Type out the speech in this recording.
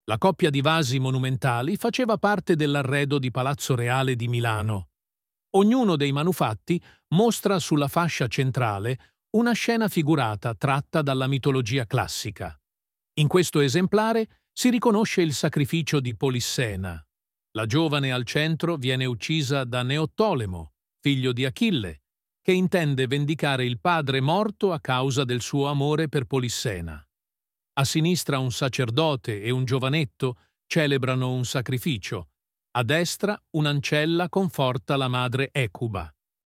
La coppia di vasi monumentali faceva parte dell'arredo di Palazzo Reale di Milano. Ognuno dei manufatti mostra sulla fascia centrale una scena figurata tratta dalla mitologia classica. In questo esemplare si riconosce il sacrificio di Polissena. La giovane al centro viene uccisa da Neottolemo, figlio di Achille, che intende vendicare il padre morto a causa del suo amore per Polissena. A sinistra un sacerdote e un giovanetto celebrano un sacrificio. A destra un'ancella conforta la madre Ecuba.